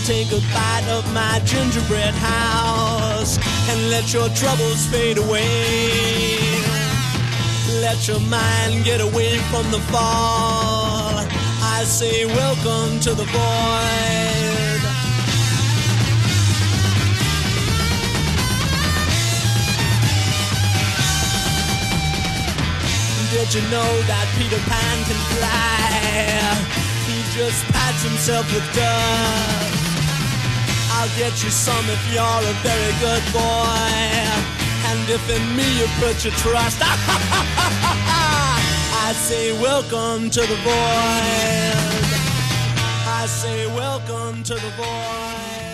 Take a bite of my gingerbread house and let your troubles fade away. Let your mind get away from the fall. I say welcome to the void. Did you know that Peter Pan can fly? He just pats himself with dust. I'll get you some if you're a very good boy, and if in me you put your trust. I say welcome to the void. I say welcome to the void.